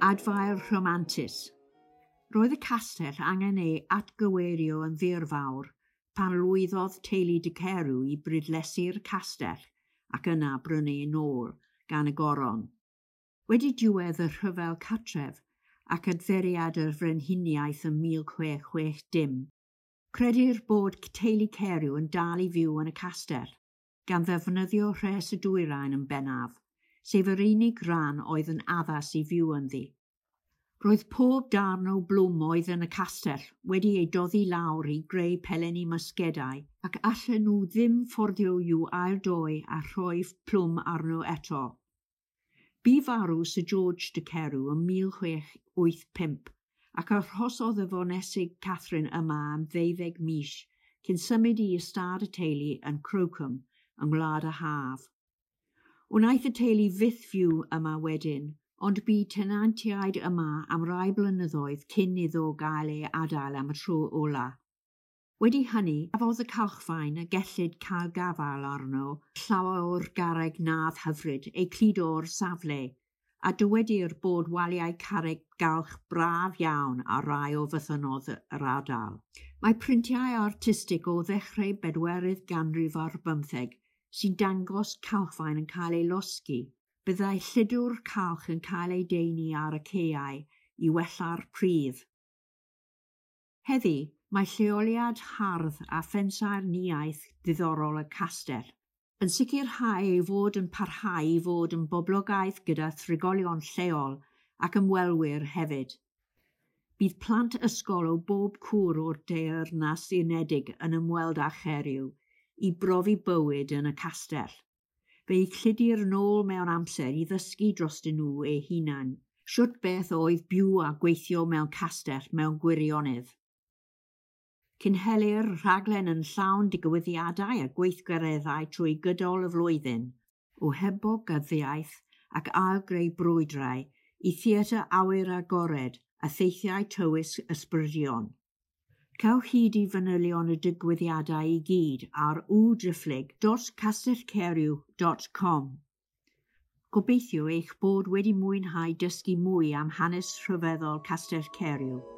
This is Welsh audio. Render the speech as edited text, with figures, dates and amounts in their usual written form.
Adfail rhamantus. Roedd y castell angen ei atgywerio yn ddirfawr pan lwyddodd teulu de Carew i brydlesu'r castell ac yna brynu yn ôl gan y goron. Wedi diwedd y rhyfel cartref ac adferiad y Frenhiniaeth yn 1660, credir bod teulu Carew yn dal i fyw yn y castell, gan ddefnyddio rhes y dwyrain yn bennaf, sef yr unig ran oedd yn addas i fyw ynddi. Roedd pob darn o blwm oedd yn y castell wedi ei doddi lawr i greu peleni musgedau ac allan nhw ddim fforddio i'w aildoi a rhoi plwm arno eto. Bu farw Sir George de Carew yn 1685 ac arhosodd y fonesig Catherine yma am 12 mis cyn symud i ystad y teulu yn Crocombe yng Ngwlad y Haf. Wnaeth y teulu fyth fyw yma wedyn, ond bu tenantiaid yma am rai blynyddoedd cyn iddo gael ei adael am y tro ola. Wedi hynny, cafodd y calchfaen y gellid cael gafael arno llawer o'r garreg nadd hyfryd eu cludo o'r safle, a dywedir bod waliau carreg galch braf iawn a rai o fythynodd yr ardal. Mae printiau artistig o ddechrau 4th ganrif ar 15 sy'n dangos calchfaen yn cael ei losgi. Byddai lludw'r calch yn cael ei deunu ar y caeau i wella'r pridd. Heddi, mae lleoliad hardd a phensau'r niaeth ddiddorol y castell yn sicrhau ei fod yn parhau i fod yn boblogaeth gyda thrigolion lleol ac ymwelwyr hefyd. Bydd plant ysgol o bob cwr o'r Deyrnas Unedig yn ymweld â Carew i brofi bywyd yn y castell. Fe'i cludir nôl mewn amser i ddysgu drostyn nhw eu hunain, shwt beth oedd byw a gweithio mewn castell mewn gwirionedd. Cynhelir rhaglen yn llawn digwyddiadau a gweithgareddau trwy gydol y flwyddyn, o hebogyddiaeth ac ailgreu brwydrau i theatr awyr agored a theithiau tywys ysbrydion. Cewch hyd i fanylion y digwyddiadau i gyd ar www.castellcarew.com. Gobeithio eich bod wedi mwynhau dysgu mwy am hanes rhyfeddol Castell Carew.